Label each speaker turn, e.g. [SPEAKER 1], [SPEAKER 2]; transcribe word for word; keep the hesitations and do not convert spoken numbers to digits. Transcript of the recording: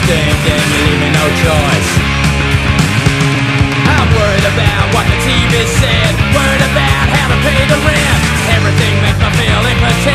[SPEAKER 1] damn thing, you leave me no choice. I'm worried about what the T V said, worried about how to pay the rent. Everything makes me feel impotent.